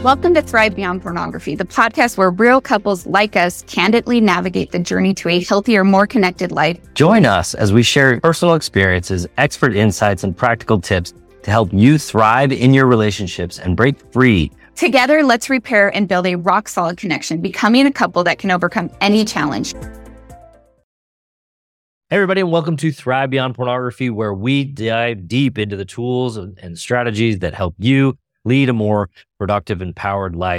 Welcome to Thrive Beyond Pornography, the podcast where real couples like us candidly navigate the journey to a healthier, more connected life. Join us as we share personal experiences, expert insights, and practical tips to help you thrive in your relationships and break free. Together, let's repair and build a rock-solid connection, becoming a couple that can overcome any challenge. Hey everybody, and welcome to Thrive Beyond Pornography, where we dive deep into the tools and strategies that help you lead a more productive, empowered life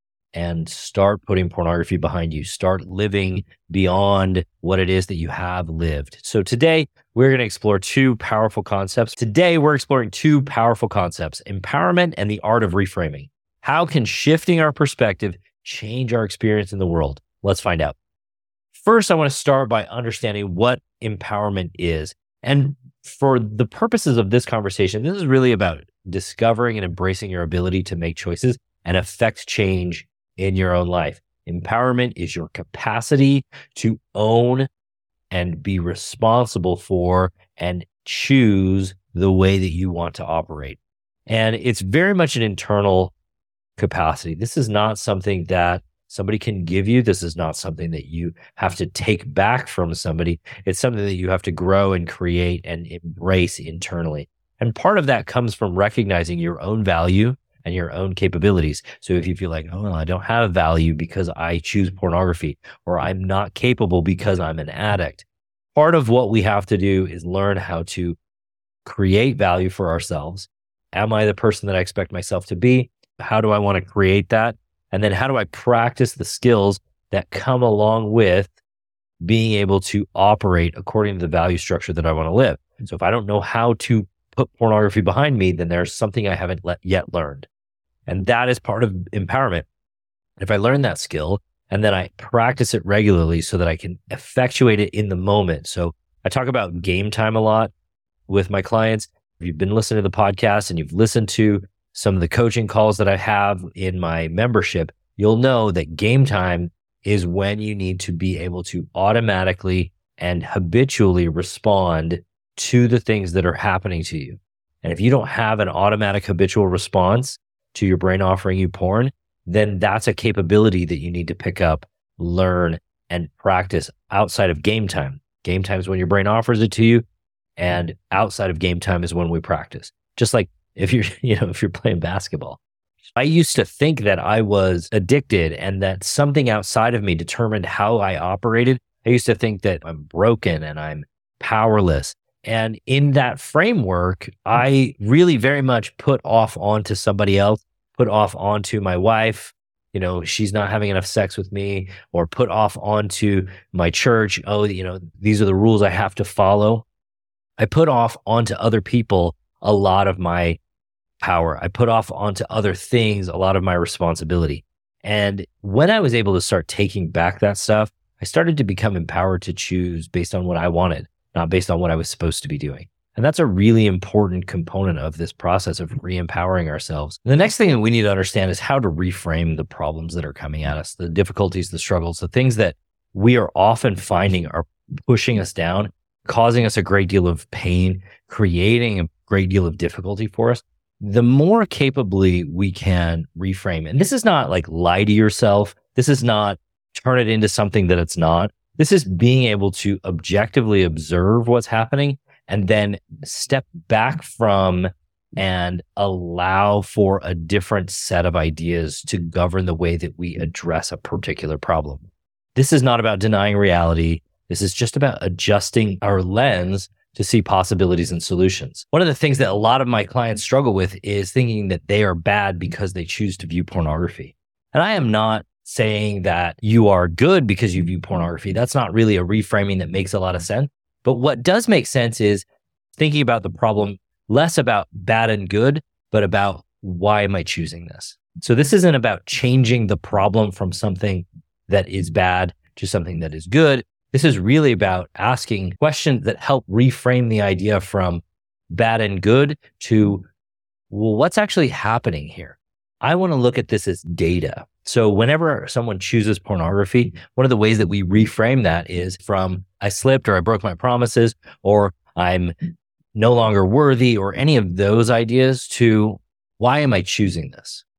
and start putting pornography behind you. Start living beyond what it is that you have lived. So today, we're going to explore two powerful concepts. Today, we're exploring two powerful concepts: empowerment and the art of reframing. How can shifting our perspective change our experience in the world? Let's find out. First, I want to start by understanding what empowerment is. And for the purposes of this conversation, this is really about discovering and embracing your ability to make choices and affect change in your own life. Empowerment is your capacity to own and be responsible for and choose the way that you want to operate. And it's very much an internal capacity. This is not something that somebody can give you. This is not something that you have to take back from somebody. It's something that you have to grow and create and embrace internally. And part of that comes from recognizing your own value and your own capabilities. So if you feel like, oh, well, I don't have value because I choose pornography, or I'm not capable because I'm an addict, part of what we have to do is learn how to create value for ourselves. Am I the person that I expect myself to be? How do I want to create that? And then how do I practice the skills that come along with being able to operate according to the value structure that I want to live? So if I don't know how to put pornography behind me, then there's something I haven't yet learned. And that is part of empowerment. If I learn that skill and then I practice it regularly so that I can effectuate it in the moment. So I talk about game time a lot with my clients. If you've been listening to the podcast and you've listened to some of the coaching calls that I have in my membership, you'll know that game time is when you need to be able to automatically and habitually respond to the things that are happening to you. And if you don't have an automatic habitual response to your brain offering you porn, then that's a capability that you need to pick up, learn, and practice outside of game time. Game time is when your brain offers it to you, and outside of game time is when we practice. Just like if you're playing basketball. I used to think that I was addicted and that something outside of me determined how I operated. I used to think that I'm broken and I'm powerless. And in that framework, I really very much put off onto somebody else, put off onto my wife, she's not having enough sex with me, or put off onto my church. Oh, these are the rules I have to follow. I put off onto other people a lot of my power. I put off onto other things a lot of my responsibility. And when I was able to start taking back that stuff, I started to become empowered to choose based on what I wanted, not based on what I was supposed to be doing. And that's a really important component of this process of re-empowering ourselves. The next thing that we need to understand is how to reframe the problems that are coming at us, the difficulties, the struggles, the things that we are often finding are pushing us down, causing us a great deal of pain, creating a great deal of difficulty for us. The more capably we can reframe, and this is not like lie to yourself. This is not turn it into something that it's not. This is being able to objectively observe what's happening and then step back from and allow for a different set of ideas to govern the way that we address a particular problem. This is not about denying reality. This is just about adjusting our lens to see possibilities and solutions. One of the things that a lot of my clients struggle with is thinking that they are bad because they choose to view pornography. And I am not saying that you are good because you view pornography. That's not really a reframing that makes a lot of sense. But what does make sense is thinking about the problem less about bad and good, but about why am I choosing this? So this isn't about changing the problem from something that is bad to something that is good. This is really about asking questions that help reframe the idea from bad and good to, well, what's actually happening here? I want to look at this as data. So whenever someone chooses pornography, one of the ways that we reframe that is from I slipped or I broke my promises or I'm no longer worthy or any of those ideas to why am I choosing this?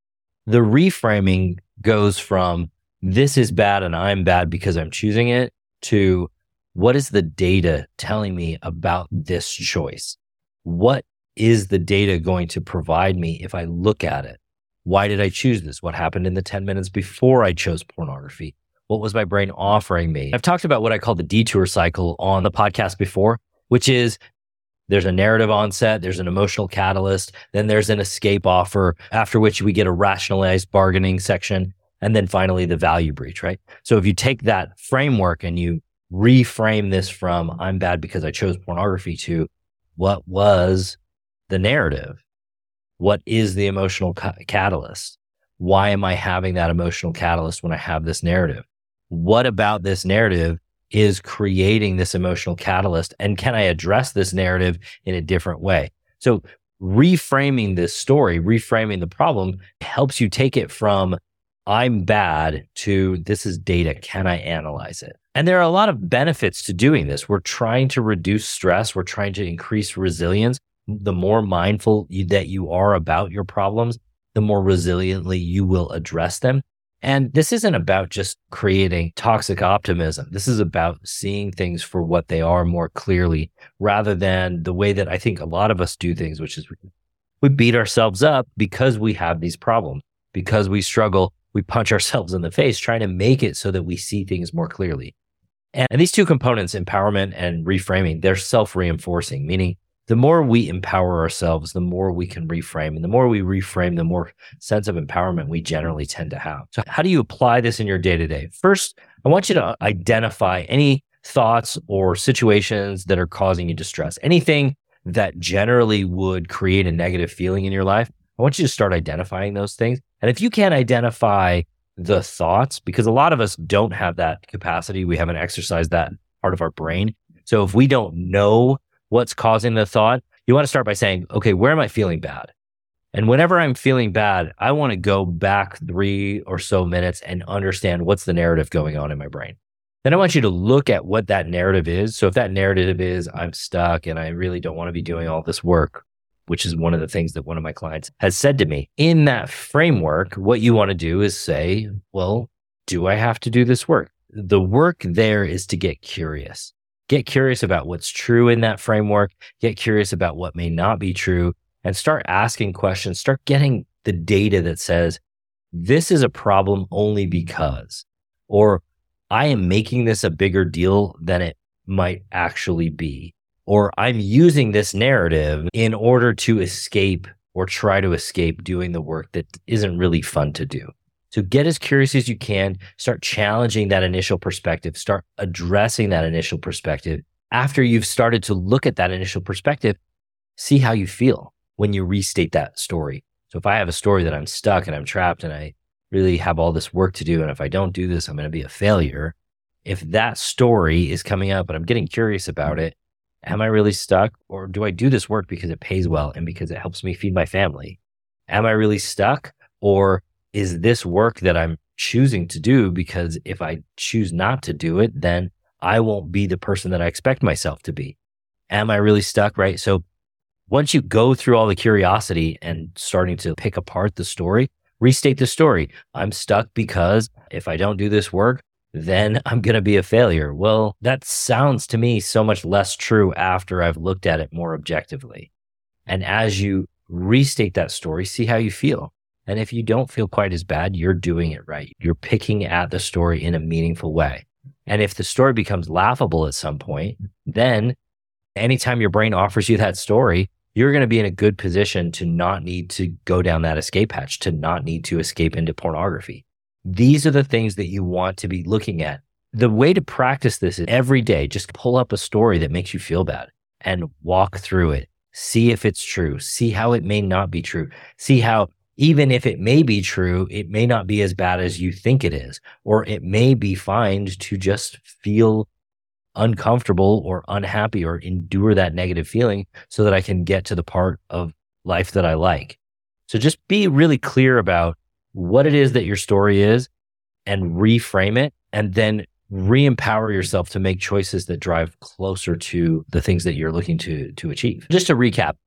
The reframing goes from this is bad and I'm bad because I'm choosing it to what is the data telling me about this choice? What is the data going to provide me if I look at it? Why did I choose this? What happened in the 10 minutes before I chose pornography? What was my brain offering me? I've talked about what I call the detour cycle on the podcast before, which is there's a narrative onset, there's an emotional catalyst, then there's an escape offer, after which we get a rationalized bargaining section, and then finally the value breach, right? So if you take that framework and you reframe this from I'm bad because I chose pornography to what was the narrative? What is the emotional catalyst? Why am I having that emotional catalyst when I have this narrative? What about this narrative is creating this emotional catalyst? And can I address this narrative in a different way? So reframing this story, reframing the problem helps you take it from I'm bad to this is data. Can I analyze it? And there are a lot of benefits to doing this. We're trying to reduce stress. We're trying to increase resilience. The more mindful that you are about your problems, the more resiliently you will address them. And this isn't about just creating toxic optimism. This is about seeing things for what they are more clearly, rather than the way that I think a lot of us do things, which is we beat ourselves up because we have these problems, because we struggle. We punch ourselves in the face trying to make it so that we see things more clearly. And these two components, empowerment and reframing, they're self-reinforcing, meaning the more we empower ourselves, the more we can reframe. And the more we reframe, the more sense of empowerment we generally tend to have. So how do you apply this in your day-to-day? First, I want you to identify any thoughts or situations that are causing you distress. Anything that generally would create a negative feeling in your life, I want you to start identifying those things. And if you can't identify the thoughts, because a lot of us don't have that capacity, we haven't exercised that part of our brain. So if we don't know what's causing the thought, you want to start by saying, okay, where am I feeling bad? And whenever I'm feeling bad, I want to go back 3 or so minutes and understand what's the narrative going on in my brain. Then I want you to look at what that narrative is. So if that narrative is I'm stuck and I really don't want to be doing all this work, which is one of the things that one of my clients has said to me, in that framework, what you want to do is say, well, do I have to do this work? The work there is to get curious. Get curious about what's true in that framework. Get curious about what may not be true and start asking questions. Start getting the data that says, this is a problem only because, or I am making this a bigger deal than it might actually be, or I'm using this narrative in order to escape or try to escape doing the work that isn't really fun to do. So get as curious as you can, start challenging that initial perspective, start addressing that initial perspective. After you've started to look at that initial perspective, see how you feel when you restate that story. So if I have a story that I'm stuck and I'm trapped and I really have all this work to do, and if I don't do this, I'm going to be a failure. If that story is coming up and I'm getting curious about it, am I really stuck, or do I do this work because it pays well and because it helps me feed my family? Am I really stuck, or is this work that I'm choosing to do because if I choose not to do it, then I won't be the person that I expect myself to be? Am I really stuck, right? So once you go through all the curiosity and starting to pick apart the story, restate the story. I'm stuck because if I don't do this work, then I'm going to be a failure. Well, that sounds to me so much less true after I've looked at it more objectively. And as you restate that story, see how you feel. And if you don't feel quite as bad, you're doing it right. You're picking at the story in a meaningful way. And if the story becomes laughable at some point, then anytime your brain offers you that story, you're going to be in a good position to not need to go down that escape hatch, to not need to escape into pornography. These are the things that you want to be looking at. The way to practice this is every day, just pull up a story that makes you feel bad and walk through it. See if it's true. See how it may not be true. See how even if it may be true, it may not be as bad as you think it is, or it may be fine to just feel uncomfortable or unhappy or endure that negative feeling so that I can get to the part of life that I like. So just be really clear about what it is that your story is and reframe it, and then re-empower yourself to make choices that drive closer to the things that you're looking to achieve. Just to recap,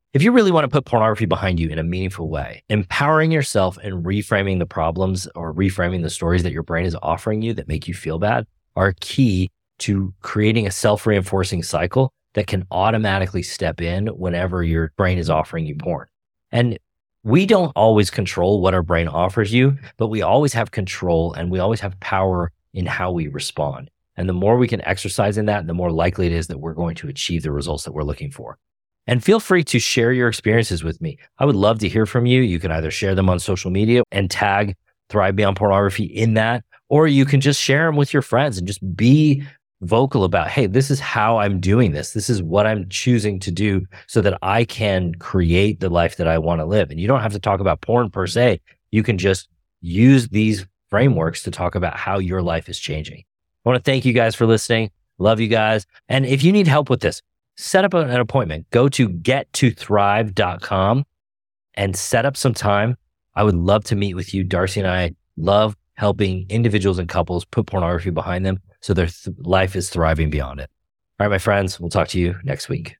If you really want to put pornography behind you in a meaningful way, empowering yourself and reframing the problems or reframing the stories that your brain is offering you that make you feel bad are key to creating a self-reinforcing cycle that can automatically step in whenever your brain is offering you porn. And we don't always control what our brain offers you, but we always have control and we always have power in how we respond. And the more we can exercise in that, the more likely it is that we're going to achieve the results that we're looking for. And feel free to share your experiences with me. I would love to hear from you. You can either share them on social media and tag Thrive Beyond Pornography in that, or you can just share them with your friends and just be vocal about, hey, this is how I'm doing this. This is what I'm choosing to do so that I can create the life that I want to live. And you don't have to talk about porn per se. You can just use these frameworks to talk about how your life is changing. I want to thank you guys for listening. Love you guys. And if you need help with this, set up an appointment. Go to gettothrive.com and set up some time. I would love to meet with you. Darcy and I love helping individuals and couples put pornography behind them so their life is thriving beyond it. All right, my friends, we'll talk to you next week.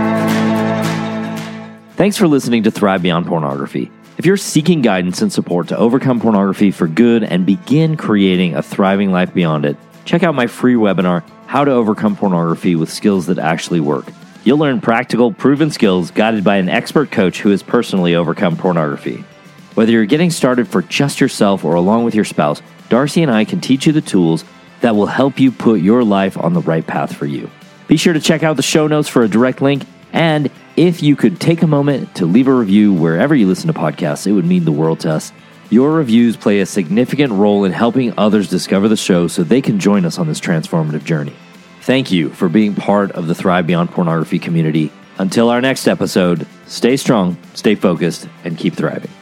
Thanks for listening to Thrive Beyond Pornography. If you're seeking guidance and support to overcome pornography for good and begin creating a thriving life beyond it, check out my free webinar, How to Overcome Pornography with Skills That Actually Work. You'll learn practical, proven skills guided by an expert coach who has personally overcome pornography. Whether you're getting started for just yourself or along with your spouse, Darcy and I can teach you the tools that will help you put your life on the right path for you. Be sure to check out the show notes for a direct link, and if you could take a moment to leave a review wherever you listen to podcasts, it would mean the world to us. Your reviews play a significant role in helping others discover the show so they can join us on this transformative journey. Thank you for being part of the Thrive Beyond Pornography community. Until our next episode, stay strong, stay focused, and keep thriving.